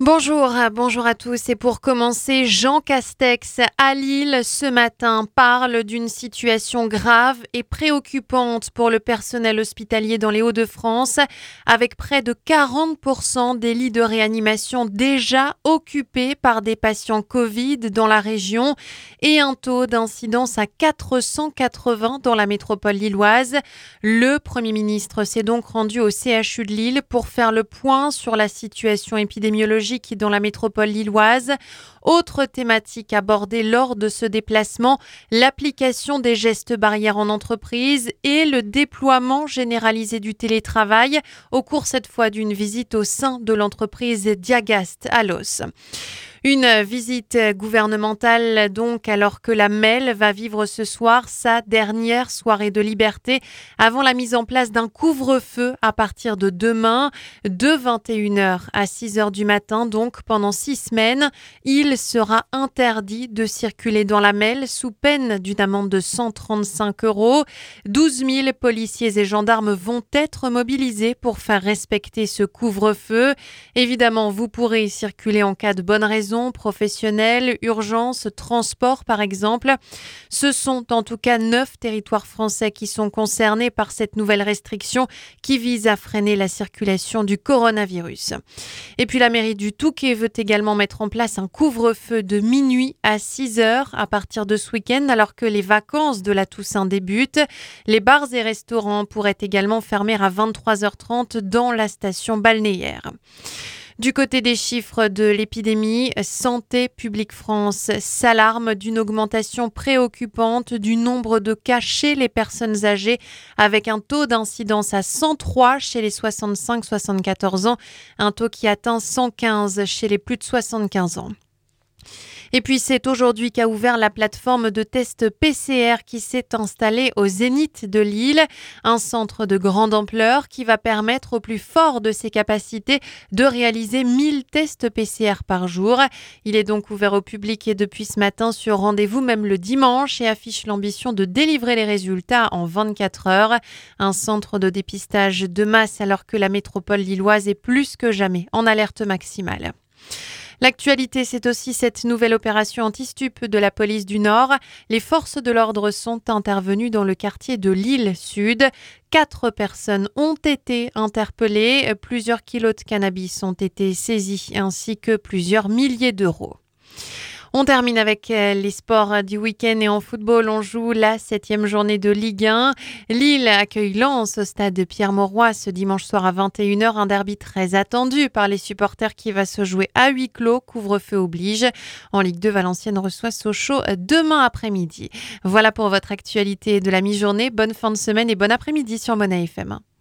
Bonjour à tous. Et pour commencer, Jean Castex à Lille ce matin parle d'une situation grave et préoccupante pour le personnel hospitalier dans les Hauts-de-France, avec près de 40% des lits de réanimation déjà occupés par des patients Covid dans la région et un taux d'incidence à 480 dans la métropole lilloise. Le Premier ministre s'est donc rendu au CHU de Lille pour faire le point sur la situation épidémiologique dans la métropole lilloise. Autre thématique abordée lors de ce déplacement, l'application des gestes barrières en entreprise et le déploiement généralisé du télétravail au cours cette fois d'une visite au sein de l'entreprise Diagast à Los. Une visite gouvernementale donc, alors que la MEL va vivre ce soir sa dernière soirée de liberté avant la mise en place d'un couvre-feu à partir de demain, de 21h à 6h du matin. Donc pendant 6 semaines, il sera interdit de circuler dans la MEL sous peine d'une amende de 135 €. 12 000 policiers et gendarmes vont être mobilisés pour faire respecter ce couvre-feu. Évidemment, vous pourrez circuler en cas de bonne raison, professionnelle, urgence, transport par exemple. Ce sont en tout cas 9 territoires français qui sont concernés par cette nouvelle restriction qui vise à freiner la circulation du coronavirus. Et puis la mairie du Touquet veut également mettre en place un couvre-feu de minuit à 6h à partir de ce week-end alors que les vacances de la Toussaint débutent. Les bars et restaurants pourraient également fermer à 23h30 dans la station balnéaire. Du côté des chiffres de l'épidémie, Santé publique France s'alarme d'une augmentation préoccupante du nombre de cas chez les personnes âgées, avec un taux d'incidence à 103 chez les 65-74 ans, un taux qui atteint 115 chez les plus de 75 ans. Et puis c'est aujourd'hui qu'a ouvert la plateforme de tests PCR qui s'est installée au Zénith de Lille, un centre de grande ampleur qui va permettre au plus fort de ses capacités de réaliser 1000 tests PCR par jour. Il est donc ouvert au public et depuis ce matin sur rendez-vous même le dimanche et affiche l'ambition de délivrer les résultats en 24 heures. Un centre de dépistage de masse alors que la métropole lilloise est plus que jamais en alerte maximale. L'actualité, c'est aussi cette nouvelle opération anti-stup de la police du Nord. Les forces de l'ordre sont intervenues dans le quartier de Lille-Sud. 4 personnes ont été interpellées. Plusieurs kilos de cannabis ont été saisis ainsi que plusieurs milliers d'euros. On termine avec les sports du week-end et en football, on joue la 7e journée de Ligue 1. Lille accueille Lens au stade Pierre-Mauroy ce dimanche soir à 21h. Un derby très attendu par les supporters qui va se jouer à huis clos, couvre-feu oblige. En Ligue 2, Valenciennes reçoit Sochaux demain après-midi. Voilà pour votre actualité de la mi-journée. Bonne fin de semaine et bon après-midi sur Mona FM.